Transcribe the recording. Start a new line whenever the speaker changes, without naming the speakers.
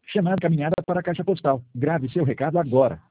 Chamada caminhada para a caixa postal. Grave seu recado agora.